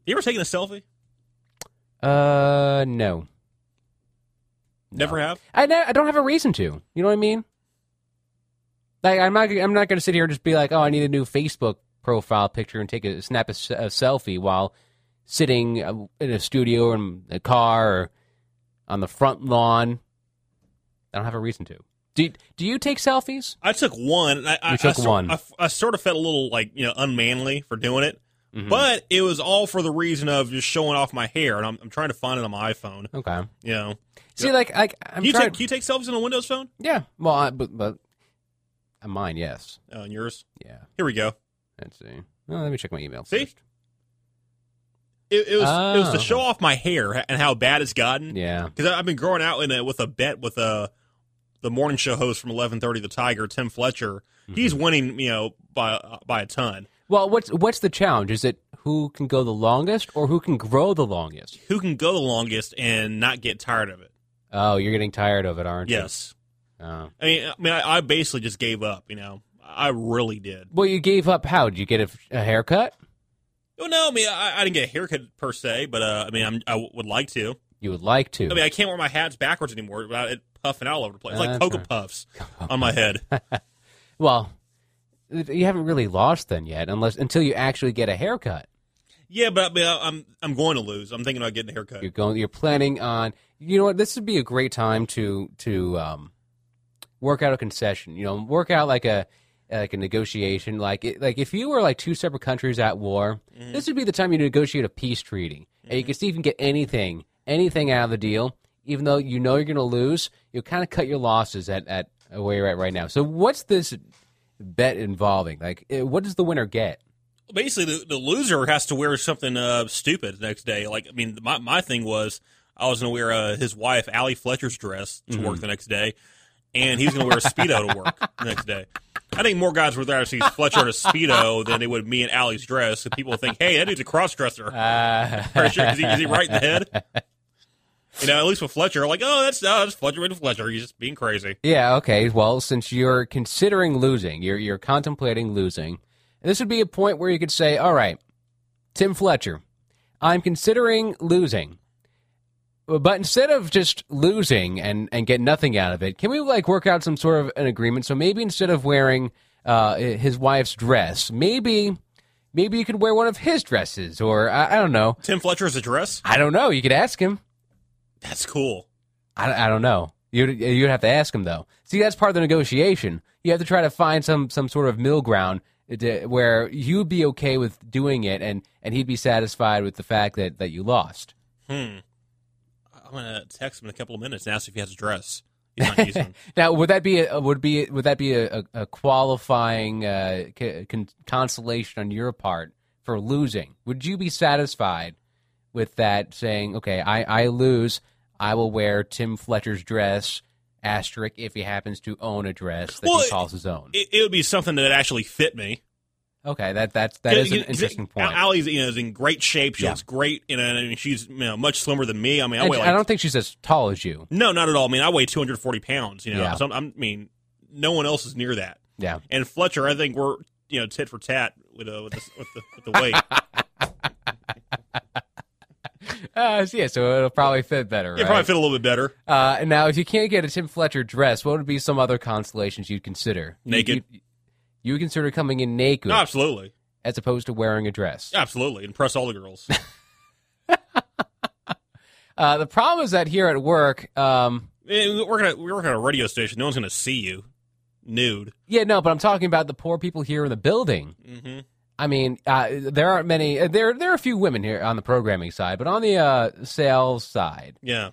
You ever taken a selfie? No. Never have? I don't have a reason to. You know what I mean? Like, I'm not going to sit here and just be like, oh, I need a new Facebook profile picture and snap a selfie while sitting in a studio or in a car or on the front lawn. I don't have a reason to. Do you take selfies? I took one. I sort of felt a little unmanly for doing it, but it was all for the reason of just showing off my hair, and I'm trying to find it on my iPhone. Okay. You know. See, can you take selfies on a Windows phone? Yeah. Well, but on mine, yes. Oh, and yours? Yeah. Here we go. Let's see. Well, let me check my email See? first. It was to show off my hair and how bad it's gotten. Yeah. Because I've been growing out with a bet with the morning show host from 11:30, The Tiger, Tim Fletcher. He's winning, by a ton. Well, what's the challenge? Is it who can go the longest or who can grow the longest? Who can go the longest and not get tired of it? Oh, you're getting tired of it, aren't you? Yes. Oh. I basically just gave up, I really did. Well, you gave up how? Did you get a haircut? Well, no, I didn't get a haircut per se, but I would like to. You would like to. I can't wear my hats backwards anymore without it puffing out all over the place. It's like Cocoa Puffs on my head. Well, you haven't really lost then yet, until you actually get a haircut. Yeah, but I'm going to lose. I'm thinking about getting a haircut. You're planning on. You know what? This would be a great time to work out a concession. Work out like a negotiation. Like if you were like two separate countries at war, this would be the time you negotiate a peace treaty, and you can see if you can get anything out of the deal. Even though you know you're going to lose, you'll kind of cut your losses at where you're at right now. So what's this bet involving? Like, what does the winner get? Basically, the loser has to wear something stupid the next day. Like, my thing was I was going to wear his wife, Allie Fletcher's dress to work the next day, and he's going to wear a Speedo to work the next day. I think more guys would rather see Fletcher in a Speedo than they would me in Allie's dress. So people think, hey, that dude's a cross-dresser. Is he right in the head? At least with Fletcher, like, oh, that's Fletcher and Fletcher. He's just being crazy. Yeah, okay. Well, since you're considering losing, you're contemplating losing, this would be a point where you could say, all right, Tim Fletcher, I'm considering losing. But instead of just losing and get nothing out of it, can we work out some sort of an agreement? So maybe instead of wearing his wife's dress, maybe you could wear one of his dresses, or I don't know. Tim Fletcher's a dress? I don't know. You could ask him. That's cool. I don't know. You'd have to ask him, though. See, that's part of the negotiation. You have to try to find some sort of middle ground where you'd be okay with doing it, and he'd be satisfied with the fact that you lost. I'm going to text him in a couple of minutes and ask if he has a dress. He's not using one. Now, would that be a qualifying consolation on your part for losing? Would you be satisfied with that, saying, okay, I lose, I will wear Tim Fletcher's dress, asterisk, if he happens to own a dress that he calls his own? It would be something that actually fit me. Okay, that is an interesting point. Allie's is in great shape. She looks great, and she's much slimmer than me. I don't think she's as tall as you. No, not at all. I weigh 240 pounds. So no one else is near that. Yeah. And Fletcher, I think we're tit for tat with the weight. So it'll probably fit better, right? It'll probably fit a little bit better. Now, if you can't get a Tim Fletcher dress, what would be some other consolations you'd consider? Naked. You would consider coming in naked? No, absolutely. As opposed to wearing a dress? Absolutely. Impress all the girls. The problem is that here at work... we're working at a radio station. No one's going to see you nude. Yeah, no, but I'm talking about the poor people here in the building. Mm-hmm. There aren't many... There are a few women here on the programming side, but on the sales side... Yeah.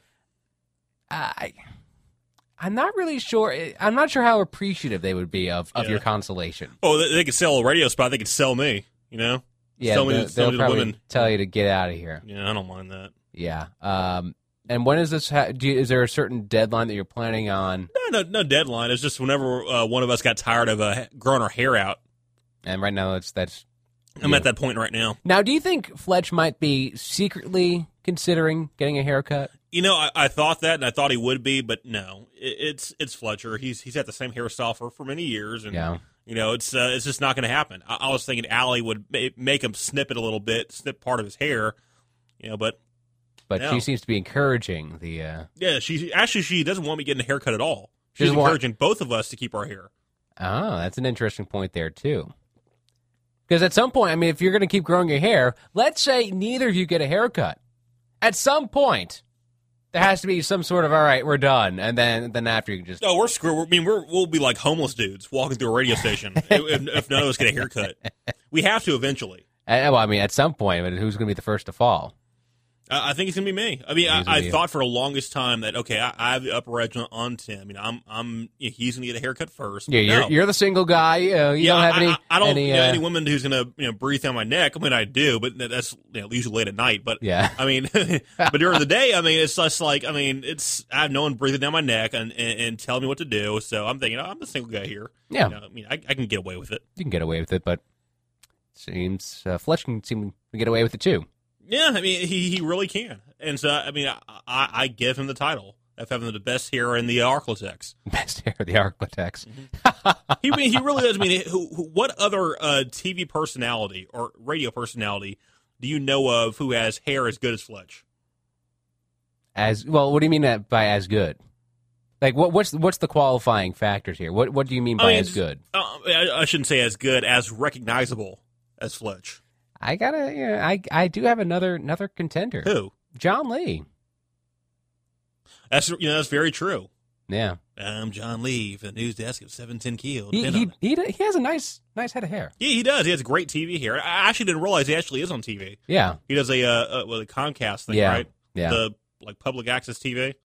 I'm not really sure. I'm not sure how appreciative they would be of your consolation. Oh, they could sell a radio spot. They could sell me, Yeah, sell me they'll to probably the women. tell you to get out of here. Yeah, I don't mind that. Yeah. And when is this? Is there a certain deadline that you're planning on? No deadline. It's just whenever one of us got tired of growing our hair out. And right now, that's. I'm at that point right now. Now, do you think Fletch might be secretly considering getting a haircut? I thought that, and I thought he would be, but no. It's Fletcher. He's had the same hairstyle for many years, and You know, it's just not going to happen. I was thinking Allie would make him snip it a little bit, snip part of his hair, you know, but no. She seems to be encouraging the. Yeah, she doesn't want me getting a haircut at all. She's Doesn't want- encouraging both of us to keep our hair. Oh, that's an interesting point there too. Because at some point, I mean, if you're going to keep growing your hair, let's say neither of you get a haircut. At some point, there has to be some sort of, all right, we're done, and then after you can just. No, we're screwed. I mean, we'll be like homeless dudes walking through a radio station if none of us get a haircut. We have to eventually. Well, I mean, at some point, I mean, who's going to be the first to fall? I think it's gonna be me. I mean, I thought for the longest time that okay, I have the upper edge on Tim. You know, he's gonna get a haircut first. Yeah, you're the single guy. You don't have any. I don't know any woman who's gonna breathe down my neck. I mean, I do, but that's usually late at night. But yeah, I mean, but during the day, I mean, it's just like I have no one breathing down my neck and telling me what to do. So I'm thinking, I'm the single guy here. Yeah, I mean, I can get away with it. You can get away with it, but it seems Fletch can seem to get away with it too. Yeah, I mean, he really can. And so, I mean, I give him the title of having the best hair in the Arklatex. Best hair in the Arklatex. Mm-hmm. He really does. I mean, what other TV personality or radio personality do you know of who has hair as good as Fletch? As well, what do you mean by as good? Like, what's the qualifying factors here? What do you mean by as good? I shouldn't say as good, as recognizable as Fletch. I do have another contender. Who? John Lee. That's very true. Yeah. I'm John Lee for the news desk of 710 Keel. He has a nice head of hair. Yeah, he does. He has great TV hair. I actually didn't realize he actually is on TV. Yeah. He does a Comcast thing, right? Yeah. The public access TV.